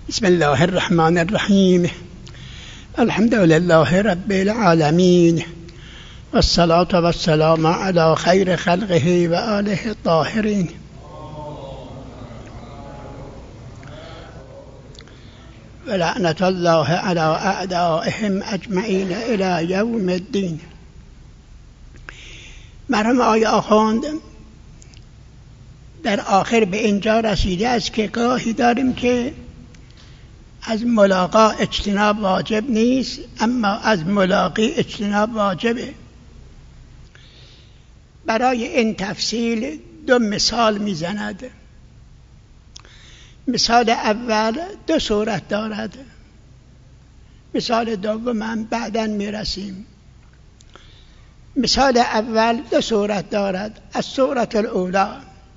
بسم الله الرحمن الرحیم. الحمد لله رب العالمین والصلاة والسلام علی خیر خلقه و آله الطاهرین. و لعنت الله علی اعدائهم اجمعین الی یوم الدین. مرحوم آقای آخوند در آخر به اینجا رسیده است که گاهی داریم که از ملاقا اجتناب واجب نیست، اما از ملاقی اجتناب واجبه. برای این تفصیل دو مثال میزند. مثال اول دو صورت دارد، مثال دوم هم بعداً میرسیم. مثال اول دو صورت دارد. از صورت الاولی،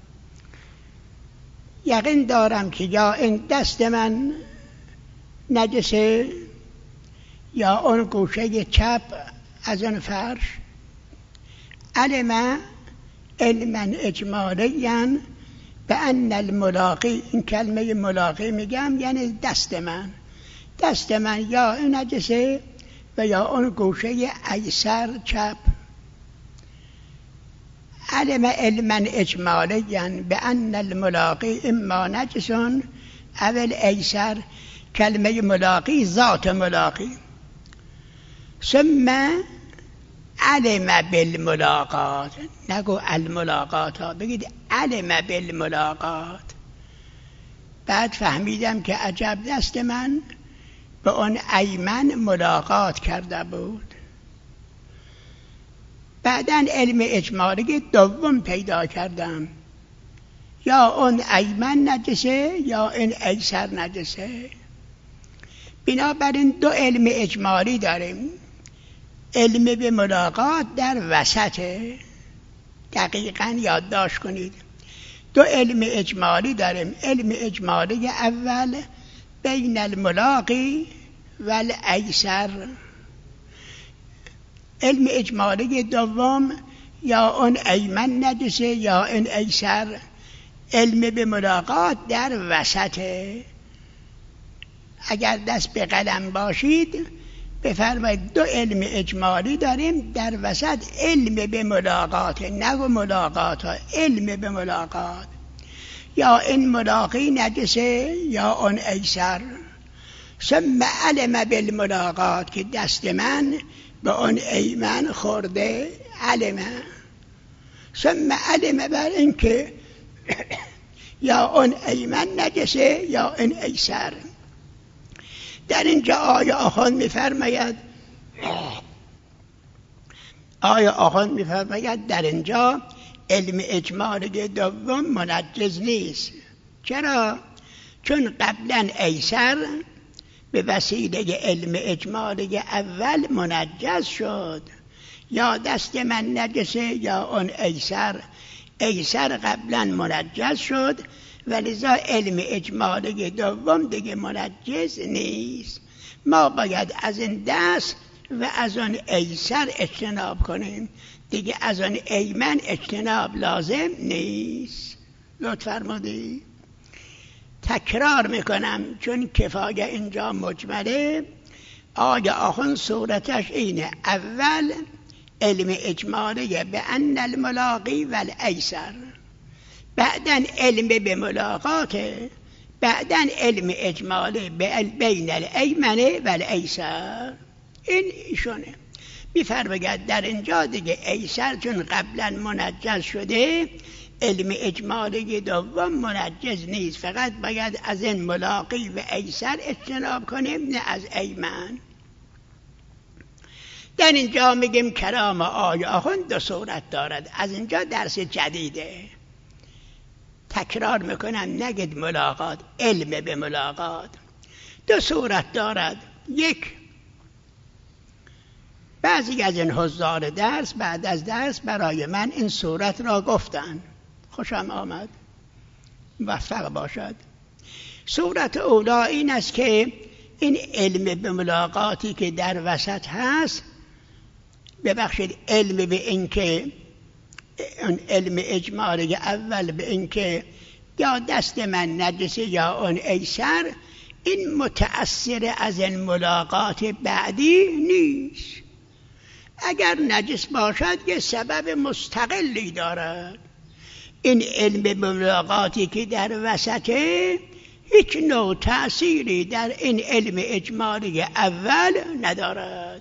یقین دارم که یا این دست من نجسه یا اون گوشه چپ از اون فرش. علم علما اجمالیا به ان الملاقی، این کلمه ملاقی میگم یعنی دست من یا این نجسه و یا اون گوشه ایسر چپ. علم علما اجمالیا به ان الملاقی اما نجسون اول ایسر. کلمه ملاقی ذات ملاقی. ثم علم بالملاقات، نگو الملاقات ها، بگید علم بالملاقات. بعد فهمیدم که عجب دست من به اون ایمن ملاقات کرده بود. بعدن علم اجمالی دوم پیدا کردم، یا اون ایمن نجسه یا این ایسر نجسه. بنابراین دو علم اجمالی داریم. علم به ملاقات در وسطه، دقیقاً یادداشت کنید. دو علم اجمالی داریم. علم اجمالی اول بین الملاقی و الایسر. علم اجمالی دوم یا اون ایمن نجسه یا این ایسر. علم به ملاقات در وسطه. اگر دست به قلم باشید بفرمایید دو علم اجمالی داریم، در وسط علم به ملاقات، نگو ملاقات ها، علم به ملاقات. یا این ملاقی نجسه یا اون ایسر. ثم علم بالملاقات، که دست من به اون ایمن خورده، علم. ثم علم بر این که یا اون ایمن نجسه یا این ایسر. در اینجا آیه آخوند میفرماید در اینجا علم اجمالی دوم منجز نیست. چرا؟ چون قبلا ایسر به وسیله علم اجمالی اول منجز شد. یا دست من نجسه یا اون ایسر قبلا منجز شد، ولذا علم اجمالی دوم دیگه منجز نیست. ما باید از این دست و از اون ایسر اجتناب کنیم، دیگه از اون ایمن اجتناب لازم نیست. لطف فرمودید. تکرار میکنم چون کفایه اینجا مجمله. آیه آخون صورتش اینه. اول علم اجمالی به ان الملاقی و الایسر، بعدن علم به ملاقاته، بعدن علم اجمالی بین الایمن و الایسر. این ایشونه میفرماید در اینجا دیگه ایسر چون قبلا منجز شده، علم اجمالی دوم منجز نیست. فقط باید از این ملاقی و ایسر اجتناب کنیم، نه از ایمن. در اینجا میگیم کلام آیه آخوند دو صورت دارد. از اینجا درس جدیده. تکرار میکنم، نگید ملاقات، علم به ملاقات. دو صورت دارد. یک، بعضی از این حضار درس بعد از درس برای من این صورت را گفتن. خوشم آمد، موفق باشد. صورت اولا این است که این علم به ملاقاتی که در وسط هست، ببخشید علم به این که اون علم اجمالی اول به این که یا دست من نجسه یا اون ایسر، این متأثر از این ملاقات بعدی نیست. اگر نجس باشد یه سبب مستقلی دارد. این علم ملاقاتی که در وسطه هیچ نوع تأثیری در این علم اجمالی اول ندارد.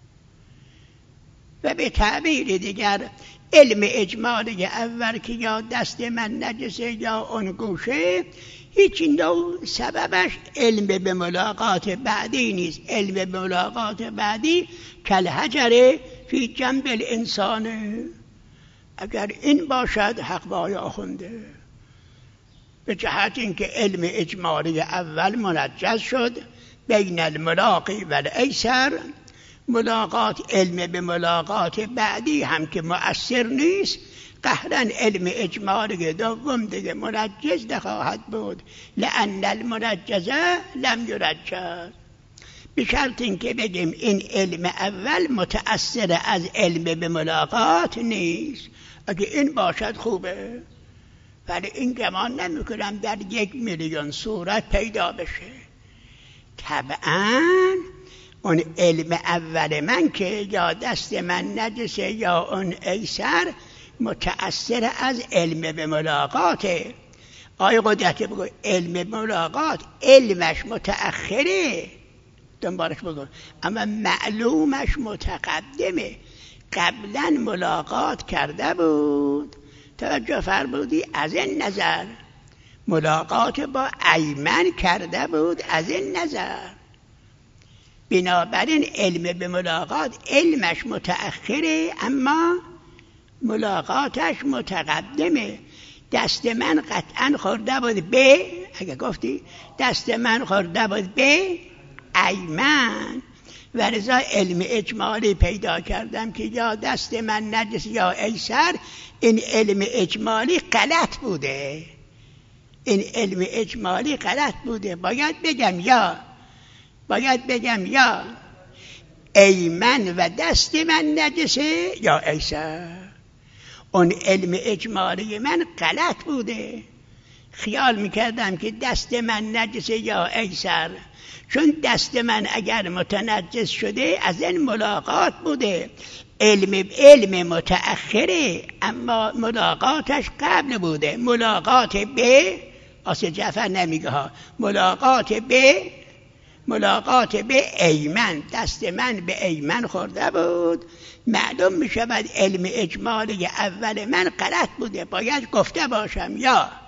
و به تعبیر دیگر علم اجمالی اول که یا دست من نجسه یا اون گوشه، هیچ نوع سببش علم به ملاقات بعدی نیست. علم به ملاقات بعدی کالحجر فی جنب الانسان. اگر این باشد حق با یا خونده، به جهت اینکه علم اجمالی اول منجز شد بین الملاقی و الایسر، ملاقات علم به ملاقات بعدی هم که مؤثر نیست، قهرا علم اجمالی دوم دیگه منجز نخواهد بود، لأن المنجزه لم یرجز. به شرط اینکه بگیم این علم اول متأثر از علم به ملاقات نیست. اگه این باشد خوبه، ولی این گمان نمیکنم در 1,000,000 صورت پیدا بشه. طبعا اون علم اول من که یا دست من نجسه یا اون ایسر متأثر از علم به ملاقاته. آی قدرت بگو علم ملاقات علمش متأخره، دنبالش بگو، اما معلومش متقدمه. قبلا ملاقات کرده بود، توجه فرمودی؟ از این نظر ملاقات با ایمن کرده بود، از این نظر. بنابراین علم به ملاقات علمش متأخره اما ملاقاتش متقدمه. دست من قطعا خورده بود به، اگه گفتی دست من خورده بود به ایمن، و لذا علم اجمالی پیدا کردم که یا دست من نجس یا ایسر. این علم اجمالی غلط بوده، این علم اجمالی غلط بوده. باید بگم یا ایمن و دست من نجسه یا ایسر. اون علم اجمالی من غلط بوده. خیال میکردم که دست من نجسه یا ایسر، چون دست من اگر متنجس شده از این ملاقات بوده. علم متأخره اما ملاقاتش قبل بوده. ملاقات به آسه جعفر نمیگه ها، ملاقات به ایمن، دست من به ایمن خورده بود. معلوم می شود علم اجمالی اول من غلط بوده. باید گفته باشم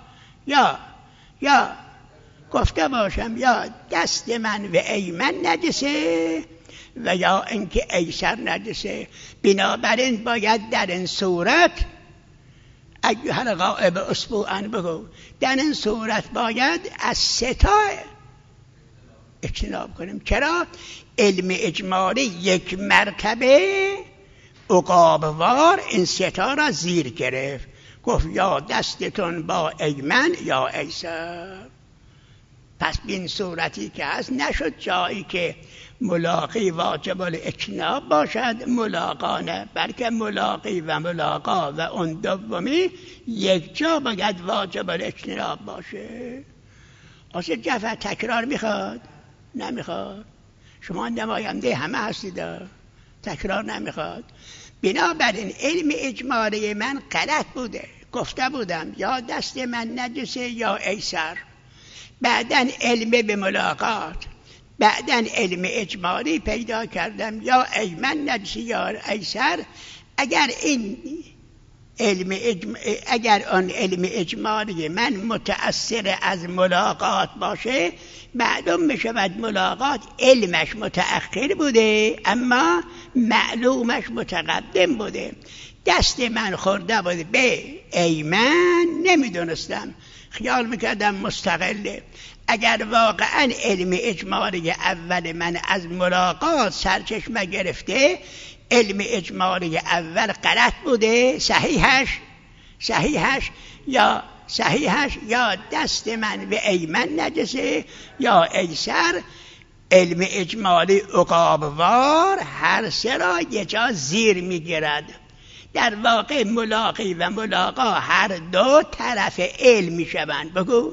یا گفته باشم یا دست من به ایمن نجسه و یا اینکه ایسر نجسه. بنابراین باید در این صورت ایها الغائب اسبوعا بگو، در این صورت باید از ستا اجتناب کنیم. چرا؟ علم اجمالی یک مرتبه عقابوار این ستا را زیر گرفت، گفت یا دستتون با ایمن یا ایسر. پس بین صورتی که هست نشد جایی که ملاقی واجب الاجتناب باشد ملاقا نه، بلکه ملاقی و ملاقا و اون دومی یک جا باید واجب الاجتناب باشه. آسه جعفر تکرار میخواد؟ نمیخواد. شما نماینده همه هستید، تکرار نمیخواد. بنابراین علم اجمالی من غلط بوده. گفته بودم یا دست من نجسه یا ایسر، بعدن علم به ملاقات، بعدن علم اجمالی پیدا کردم یا ایمن نجسه یا ایسر. اگر آن علم اجمالی من متأثر از ملاقات باشه، معلوم میشود ملاقات علمش متأخر بوده اما معلومش متقدم بوده. دست من خورده بود به ایمن، نمیدونستم، خیال میکردم مستقله. اگر واقعا علم اجمالی اول من از ملاقات سرچشمه گرفته، علم اجمالی اول غلط بوده. صحیحش یا دست من به ایمن نجسه یا ایسر. علم اجمالی عقابوار هر سه را یه جا زیر میگیرد. در واقع ملاقی و ملاقا هر دو طرف علم میشوند. بگو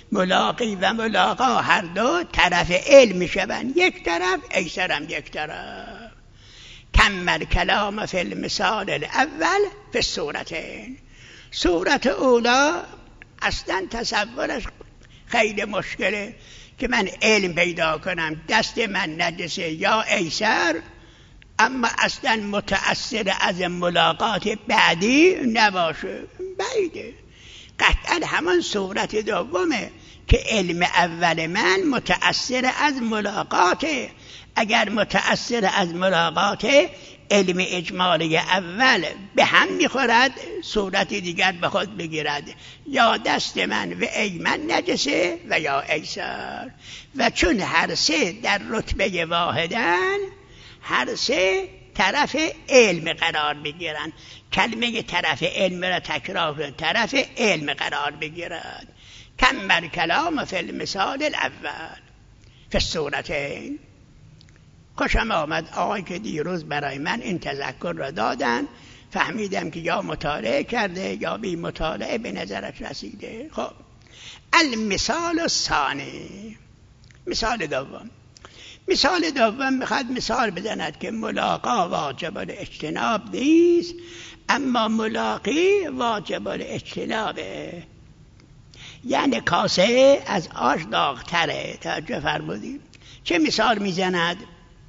ملاقی و ملاقا هر دو طرف علم میشوند، یک طرف ایسرم یک طرف. کمل کلام فی المثال الاول فی الصورتین. صورت اولا اصلا تصورش خیلی مشکله که من علم پیدا کنم دست من نجسه یا ایسر، اما اصلا متأثر از ملاقات بعدی نباشه، بعیده. قطعا همان صورت دومه که علم اول من متأثر از ملاقاته. اگر متأثر از ملاقاته، علم اجمالی اول به هم میخورد، صورت دیگر به خود بگیرد، یا دست من و ایمن نجسه و یا ایسر. و چون هر سه در رتبه واحدن، هر سه طرف علم قرار بگیرن. کلمه طرف علم را تکرار کن، طرف علم قرار بگیرد. کمل کلام فی المثال الاول فی الصورتین. خوشم آمد آقای که دیروز برای من این تذکر را دادن، فهمیدم که یا مطالعه کرده یا بی مطالعه به نظرش رسیده. خب المثال الثانی، مثال دوم. مثال دوم میخواد مثال بزند که ملاقا واجب الاجتناب نیست، اما ملاقی واجب الاجتنابه. یعنی کاسه از آش داغ‌تره. توجه فرمودید. چه مثال میزند؟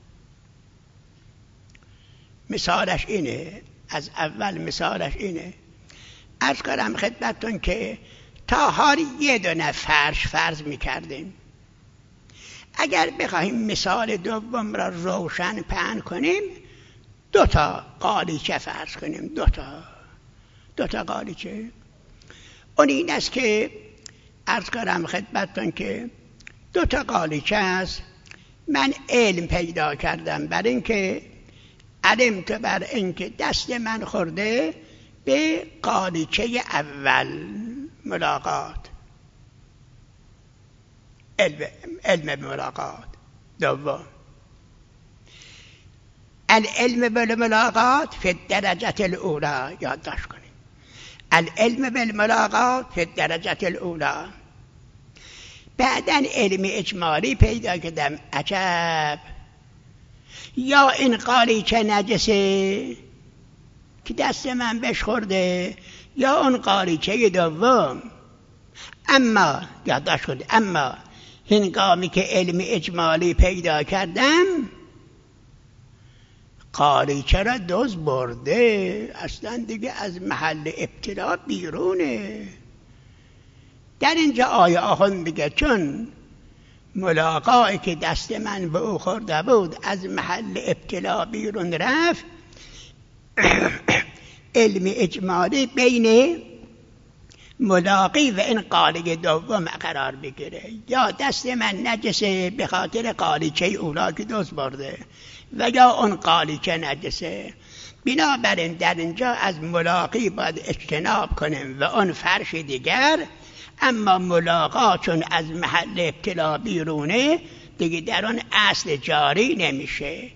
مثالش اینه، از اول مثالش اینه. عرض کنم خدمتتون که تا حال یه دونه فرض میکردیم. اگر بخواهیم مثال دوم را روشن پهن کنیم، دوتا قالیچه فرض کنیم. دوتا قالیچه. اون این است که عرض کنم خدمتتون که دوتا قالیچه است. من علم پیدا کردم بر اینکه علمت بر اینکه دست من خورده به قالیچه اول ملاقات، علم ملاقات. دوم العلم بالملاقات فی الدرجة الاولى. یادداشت کنید، العلم بالملاقات فی الدرجة الاولى. بعدن علم اجمالی پیدا کردم. عجب، یا این قالیچه نجسه که دست من بهش خورده، یا اون قالیچه دوم. اما یادداشت کنید، اما هنگامی که علم اجمالی پیدا کردم، قالیچه را دزد برده، اصلا دیگه از محل ابتلا بیرونه. در اینجا آیه آخوند میگه چون ملاقاتی که دست من به او خورده بود از محل ابتلا بیرون رفت، علم اجمالی بین ملاقی و این قالیچه دوم قرار بگیره. یا دست من نجسه به خاطر قالیچه اولا که دزد برده، و یا اون قالیچه نجسه. بنابراین در اینجا از ملاقی باید اجتناب کنیم و اون فرش دیگر. اما ملاقا چون از محل ابتلا بیرونه، دیگه در اون اصل جاری نمیشه.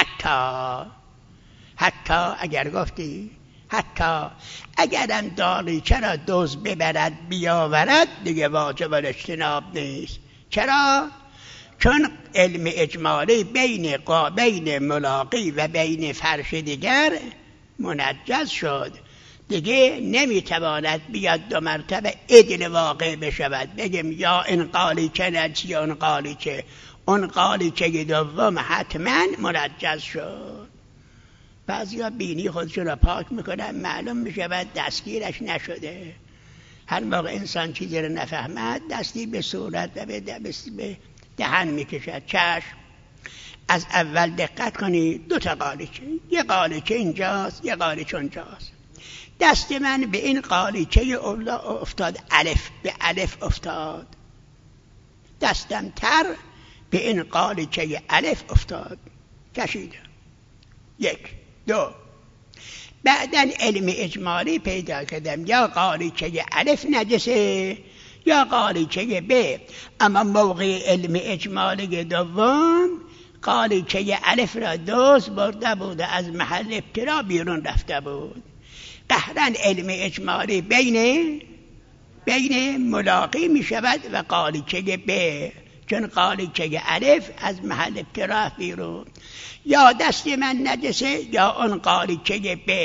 حتی اگر گفتی حتی اگرم داریچه را دزد ببرد بیاورد، دیگه واجب الاجتناب نیست. چرا؟ چون علم اجمالی بین ملاقی و بین فرش دیگر منجز شد، دیگه نمیتواند بیاد دو مرتبه عدل واقع بشود، بگیم یا این قالیچه نجس یا اون قالیچه. اون قالیچه دوم حتما منجز شد. بعضیا بینی خودشون را پاک میکنن، معلوم میشود دستگیرش نشده. هر موقع انسان چیزی را نفهمد، دستی به صورت و به دهن میکشد. چشم، از اول دقت کنید، دو تا قالیچه، یه قالیچه اینجاست، یه قالیچه اونجاست. دست من به این قالیچه اولا افتاد، الف به الف افتاد. دستم تر به این قالیچه الف افتاد، کشیدم. یک، دو. بعدن علم اجمالی پیدا کردم، یا قالیچه الف نجسه یا قالیچه ب. اما موقع علم اجمالی دوم، قالیچه الف را دزد برده بود، از محل ابتلا بیرون رفته بود. قهرن علم اجمالی بین بین ملاقی می شود و قالیچه ب، چون قالیچه الف از محل ابتلا بیرون. یا دست من نجسه یا اون قالیچه ب.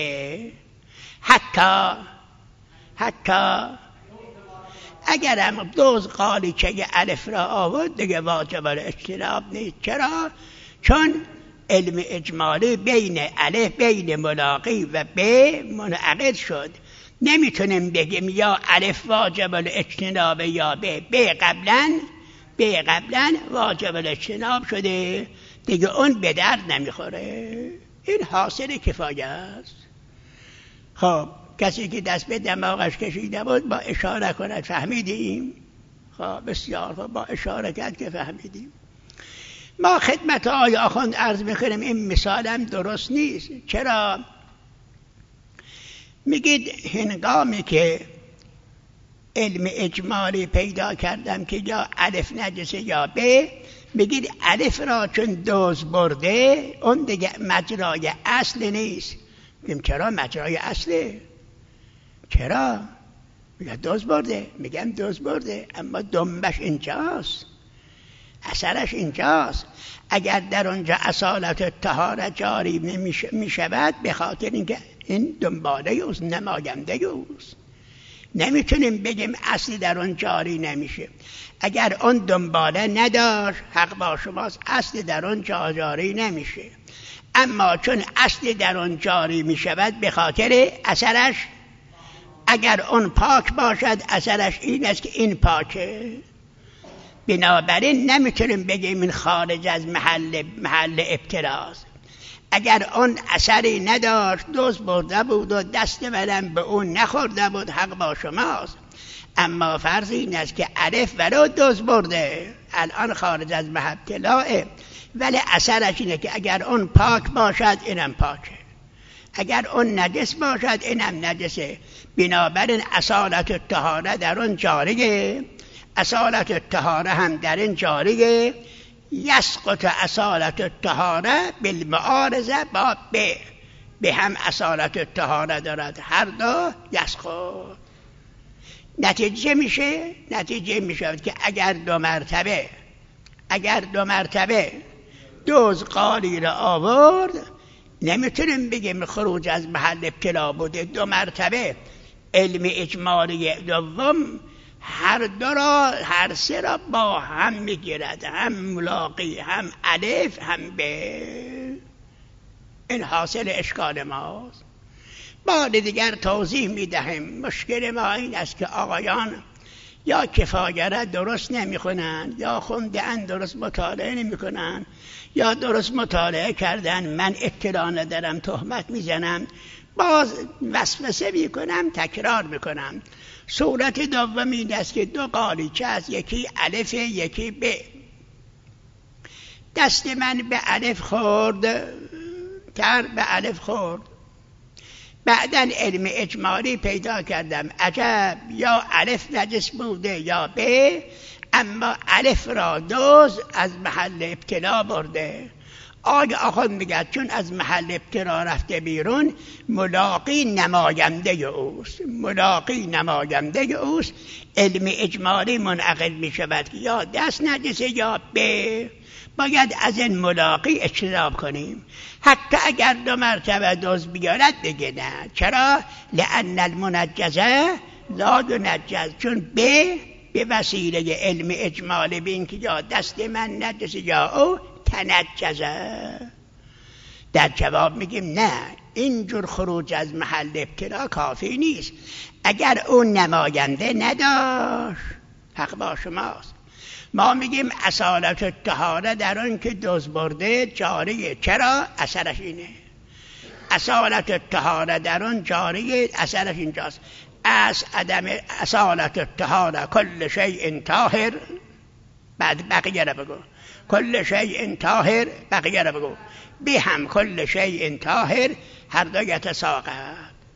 حتی اگرم دوز قالیچه الف را آورد دیگه واجب الاجتناب نیست. چرا؟ چون علم اجمالی بین الف بین ملاقی و ب منعقد شد. نمیتونیم بگیم یا الف واجب الاجتناب یا ب قبلا واجب الاجتناب شده دیگه اون به درد نمیخوره. این حاصل کفایه است. خب کسی که دست به دماغش کشیده بود با اشاره کند فهمیدیم؟ خب بسیار خب، با اشاره کرد که فهمیدیم. ما خدمت آقای آخوند عرض میکنیم این مثالم درست نیست. چرا؟ میگید هنگامی که علم اجمالی پیدا کردم که یا الف نجسه یا ب، میگید الف را چون دوز برده اون دیگه مجرای اصل نیست. میگیم چرا مجرای اصله؟ چرا؟ میگه دوز برده. میگم دوز برده اما دنبش اینجاست، اثرش اینجاست. اگر در اونجا اصالت طهارت جاری میشود به خاطر اینکه این دنباله اوست، نماینده اوست. نمیتونیم بگیم اصلی در اون جاری نمیشه. اگر اون دنباله نداشت حق با شماست، اصلی در اون جاری نمیشه. اما چون اصلی در اون جاری میشود به خاطر اثرش، اگر اون پاک باشد اثرش این است که این پاکه. بنابراین نمیتونیم بگیم این خارج از محل ابتلاست. اگر اون اثری نداشت، دوز برده بود و دست منم به اون نخورده بود، حق با شماست. اما فرض این است که الف ولو دوز برده الان خارج از محل ابتلاه، ولی اثرش اینه که اگر اون پاک باشد اینم پاکه، اگر اون نجس باشد اینم نجسه. بنابراین اصالت الطهاره در اون جاریه، اصالت الطهاره هم در این جاریه. یسقط اصالت الطهاره بالمعارضه با به هم اصالت الطهاره دارد، هر دو یسقط. نتیجه میشه که اگر دو مرتبه دوز قالی را آورد، نمیتونیم بگیم خروج از محل ابتلا بوده. دو مرتبه علم اجمالی دوم هر سه را با هم میگیرد، هم ملاقی هم الف هم به. این حاصل اشکال ماست. بار دیگر توضیح میدهیم. مشکل ما این است که آقایان یا کفایه را درست نمیخونن، یا خونده‌اند درست مطالعه نمیکنن، یا درست مطالعه کردن من اطلاع ندارم تهمت میزنم، باز وسوسه میکنم تکرار میکنم. صورت دوم این است که دو قالیچه است، یکی الف یکی ب. دست من به الف خورد، بعدن علم اجمالی پیدا کردم عجب یا الف نجس بوده یا ب، اما الف را دوز از محل ابتلا برده. آقا آخوند میگه چون از محل ابتلا رفته بیرون ملاقی نماینده اوست، علم اجمالی منعقد میشود که یا دست نجسه یا ب. باید از این ملاقی اجتناب کنیم. حتی اگر دو مرتبه دوز بیارد بگه نه. چرا؟ لأن المنجزه لا ینجز، چون به وسیله علم اجمالی بین که یا دست من نجسه یا او تنجزه. در جواب میگیم نه، اینجور خروج از محل ابتلا کافی نیست. اگر اون نماینده نداشت حق با شماست. ما میگیم اصالت الطهاره در اون که دوز برده جاریه. چرا؟ اثرش اینه. اصالت الطهاره در اون جاریه، اثرش اینجاست. از عدم اصالت الطهاره کل شیء طاهر، بعد بقیه رو بگو. کل شیء طاهر، بقیه رو بگو. به هم کل شیء طاهر، هر دو یتساقط.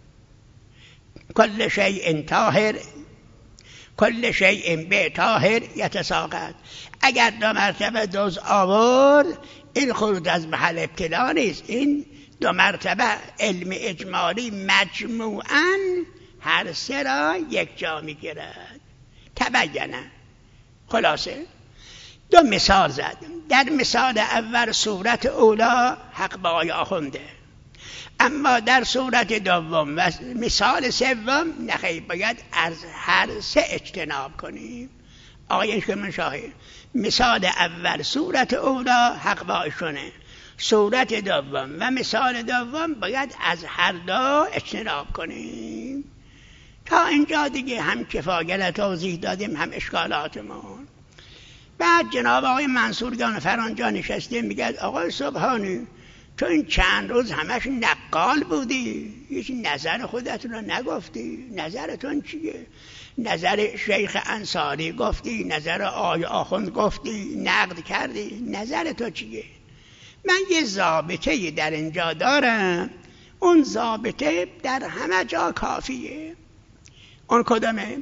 کل شیء طاهر، کل شیء به طاهر یتساقط. اگر دو مرتبه دوز آورد این خروج از محل ابتلا نیست. این دو مرتبه علم اجمالی مجموعاً هر سه را یک جا میگیرد. تبینه. خلاصه دو مثال زد. در مثال اول صورت اولا حق با آقای آخونده، اما در صورت دوم و مثال سوم نخیر، باید از هر سه اجتناب کنیم. آقای کرمان شاهی مثال اول صورت اولا حق با ایشونه، صورت دوم و مثال دوم باید از هر دو اجتناب کنیم. تا اینجا دیگه هم کفایت توضیح دادیم هم اشکالاتمون. بعد جناب آقای منصور گانفر آنجا نشسته میگه آقای سبحانی تو این چند روز همش نقال بودی، هیچ نظر خودت رو نگفتی. نظرتون چیه؟ نظر شیخ انصاری گفتی، نظر آقای آخوند گفتی، نقد کردی، نظر تو چیه؟ من یه ضابطه در اینجا دارم، اون ضابطه در همه جا کافیه. اون کدامه؟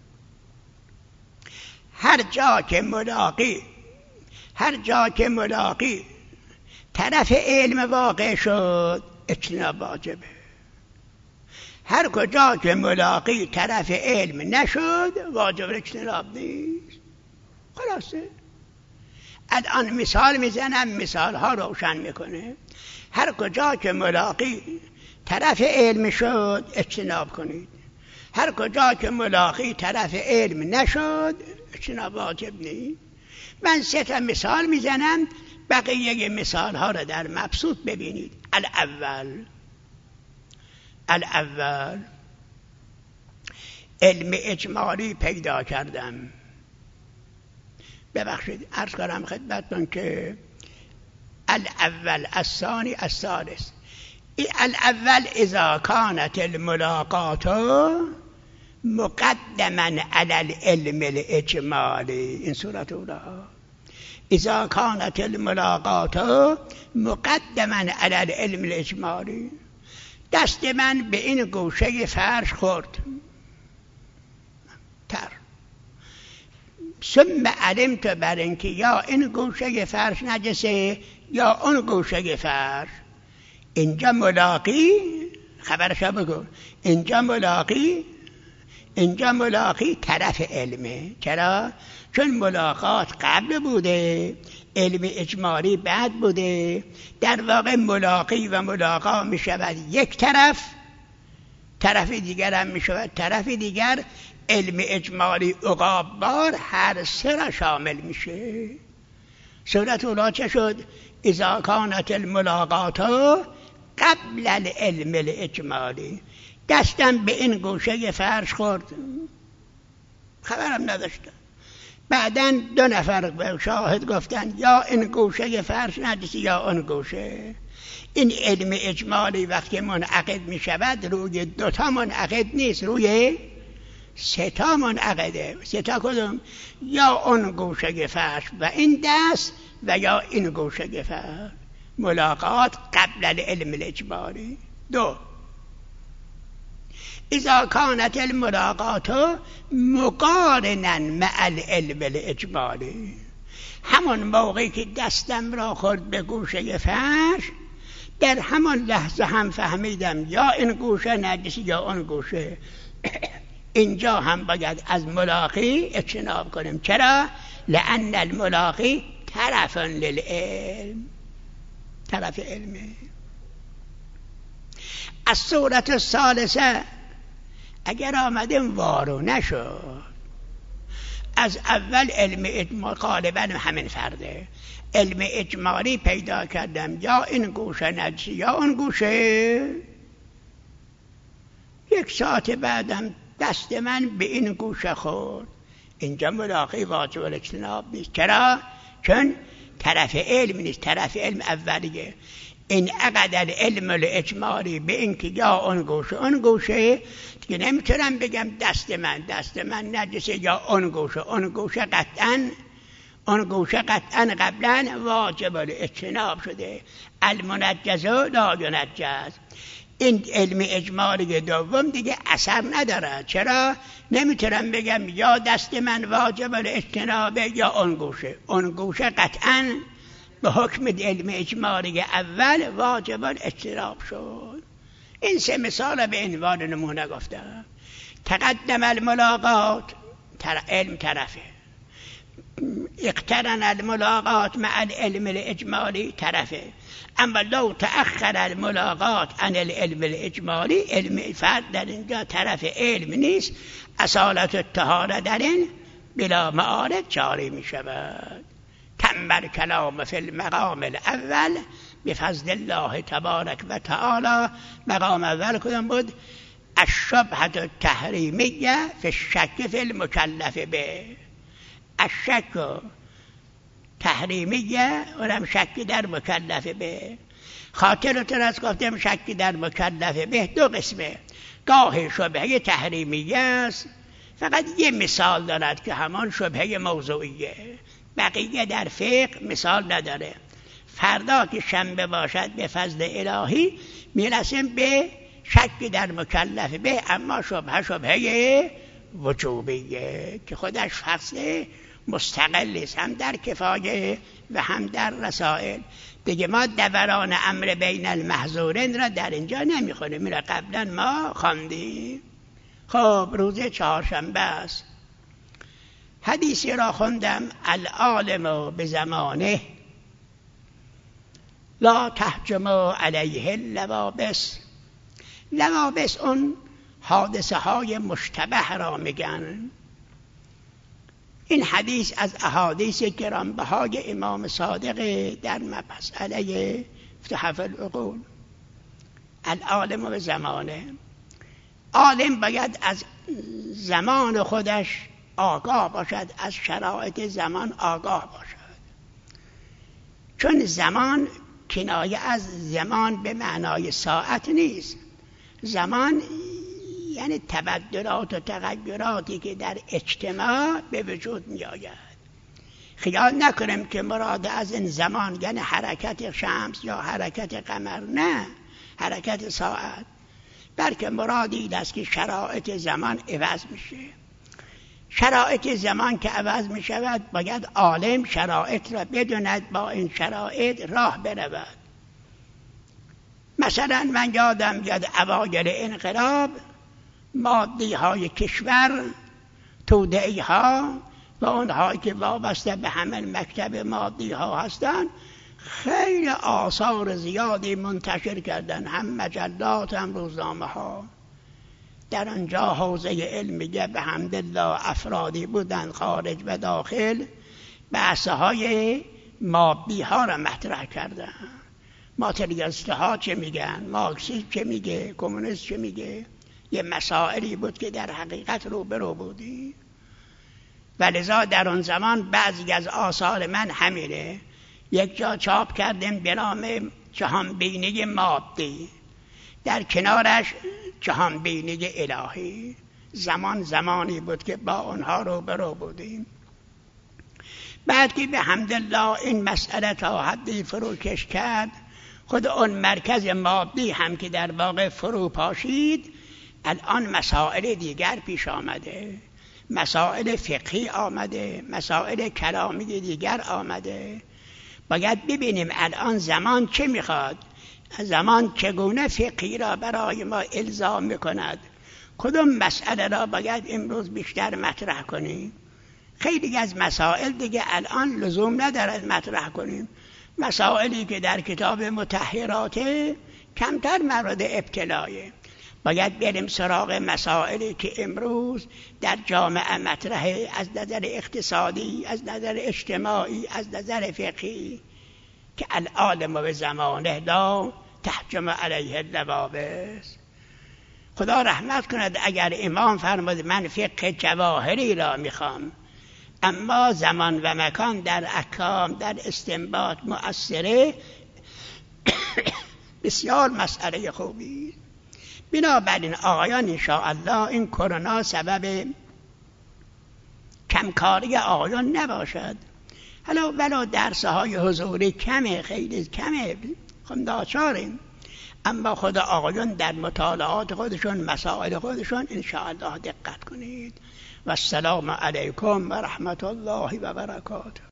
هر جا که ملاقی طرف علم واقع شد اجتناب واجبه. هر کجا که ملاقی طرف علم نشد واجب اجتناب نیست. خلاصه الان مثال میزنم، مثال ها روشن میکنه. هر کجا که ملاقی طرف علم شد اجتناب کنید، هر کجا که ملاقی طرف علم نشد اجتناب واجب نیست. من 3 تا مثال میزنم، بقیه مثال ها را در مبسوط ببینید. الاول علم اجمالی پیدا کردم. ببخشید عرض کنم خدمتتون که الاول الثانی الثالث. الاول اذا كانت الملاقات مقدما على العلم الاجمالی، این صورت اولا. اذا كانت الملاقات مقدما على العلم الاجمالی. دست من به این گوشه فرش خورد ثم علمت بر اینکه یا این گوشه فرش نجسه یا اون گوشه فرش. اینجا ملاقی، خبرشو بگو، اینجا ملاقی طرف علمه. چرا؟ چون ملاقات قبل بوده، علم اجمالی بعد بوده. در واقع ملاقی و ملاقا می شود یک طرف دیگر هم می شود طرف دیگر. علم اجمالی عقاب بار هر سه را شامل میشه. صورت اولا چه شد؟ اذا كانت الملاقات قبل العلم الاجمالی. دستم به این گوشه فرش خورد، خبرم نداشتم. بعداً 2 نفر شاهد گفتن یا این گوشه فرش نجسی یا اون گوشه. این علم اجمالی وقتی منعقد می شود روی 2 تا منعقد نیست، روی 3 تا منعقده. 3 تا کدوم؟ یا اون گوشه فرش و این دست و یا این گوشه فرش. ملاقات قبل العلم الاجمالی. 2 اذا كانت الملاقات مقارنا مع العلم الاجمالی. همون موقعی که دستم را خورد به گوشه فرش، در همان لحظه هم فهمیدم یا این گوشه نجسی یا اون گوشه. اینجا هم باید از ملاقی اجتناب کنیم. چرا؟ لأن الملاقی طرف للعلم، طرف علمه. از صورت الثالثه اگر آمدیم وارو نشد، از اول علم اجمالی غالبا همین فرده، علم اجمالی پیدا کردم یا این گوشه نجسی یا اون گوشه. 1 ساعت بعدم دست من به این گوشه خورد. اینجا ملاقی واجب الاجتناب نیست. چرا؟ چون طرف علم نیست، طرف علم اولیه. این عقد العلم الاجمالی به این که یا اون گوشه دیگه نمیتونم بگم دست من نجسه یا اون گوشه قطعا قبلا واجب الاجتناب شده. المنجز لا ینجز. این علم اجمالی دوم دیگه اثر نداره. چرا؟ نمیتونم بگم یا دست من واجب الاجتنابه یا اون گوشه قطعا به حکم علم اجمالی اول واجب الاجتناب شد. این 3 مثال به عنوان نمونه گفتم. تقدم الملاقات علم طرفه، اقترن الملاقات مع العلم الاجمالی طرفه. اما لو تأخر الملاقات عن العلم الاجمالی، علم فرد در اینجا طرف علم نیست، اصالت الطهاره در این بلا معارض جاری می شود. تم الکلام فی المقام الاول بفضل الله تبارک و تعالی. مقام اول کدام بود؟ الشبهة التحریمیه فی الشک فی المکلف به. الشک تحریمیه، اونم شکی در مکلف به. خاطرتون از گفتم شکی در مکلف به دو قسمه. گاه شبهه تحریمیه است، فقط یه مثال دارد که همان شبهه موضوعیه، بقیه در فقه مثال نداره. فردا که شنبه باشد به فضل الهی میرسیم به شکی در مکلف به، اما شبهه وجوبیه که خودش فصل مستقل است، هم در کفایه و هم در رسائل. دیگه ما دوران امر بین المحظورین را در اینجا نمیخونیم، میره قبلا ما خواندیم. خب روز چهارشنبه است. حدیثی را خوندم: العالم بزمانه لا تهجم علیه اللوابس. لوابس اون حادثه های مشتبه را میگن. این حدیث از احادیث گرانبهای امام صادق در مسئله فتح العقول. العالم به زمانه، عالم باید از زمان خودش آگاه باشد، از شرایط زمان آگاه باشد، چون زمان کنایه از زمان به معنای ساعت نیست. زمان یعنی تبدلات و تغییراتی که در اجتماع به وجود می آید. خیال نکنیم که مراد از این زمان یعنی حرکت شمس یا حرکت قمر، نه، حرکت ساعت، بلکه مراد این است که شرایط زمان عوض میشه. شرایط زمان که عوض می شود باید عالم شرایط را بدوند، با این شرایط راه برود. مثلا من یادم بیاد اوایل انقلاب مادی های کشور، توده‌ای ها و اونهایی که وابسته به همین مکتب مادی ها هستند خیلی آثار زیادی منتشر کردن، هم مجلات هم روزنامه ها. در آنجا حوزه علمیه به حمدالله افرادی بودن خارج و داخل، بحثه های مادی ها را مطرح کردن. ماتریالیست ها چه میگن، مارکسیست چه میگه، کمونیست چه میگه. یه مسائلی بود که در حقیقت روبرو بودی. ولذا در اون زمان بعضی از آثار من همینه. یک جا چاپ کردیم به نام جهانبینی مادی، در کنارش جهانبینی الهی. زمانی بود که با اونها روبرو بودیم. بعد که به حمدالله این مسئله تا حدی فروکش کرد، خود اون مرکز مادی هم که در واقع فرو پاشید، الان مسائل دیگر پیش آمده، مسائل فقهی آمده، مسائل کلامی دیگر آمده. باید ببینیم الان زمان چه میخواد، زمان چگونه فقهی را برای ما الزام میکند، کدوم مسئله را باید امروز بیشتر مطرح کنیم. خیلی از مسائل دیگه الان لزوم ندارد مطرح کنیم. مسائلی که در کتاب مطهرات کمتر مورد ابتلایه. باید بریم سراغ مسائلی که امروز در جامعه مطرحه، از نظر اقتصادی، از نظر اجتماعی، از نظر فقهی، که العالم به زمانه لا تهجم علیه اللوابس. خدا رحمت کند اگر امام فرمود من فقه جواهری را میخوام، اما زمان و مکان در احکام، در استنباط مؤثره، بسیار مسئله خوبی. بنابراین آقایان انشاءالله این کرونا سبب کمکاری آقایان نباشد. حالا ولو درس‌های حضوری کمه، خیلی کمه، خب ناچاریم، اما خود آقایان در مطالعات خودشون، مسائل خودشون انشاءالله دقت کنید. و السلام علیکم و رحمت الله و برکاته.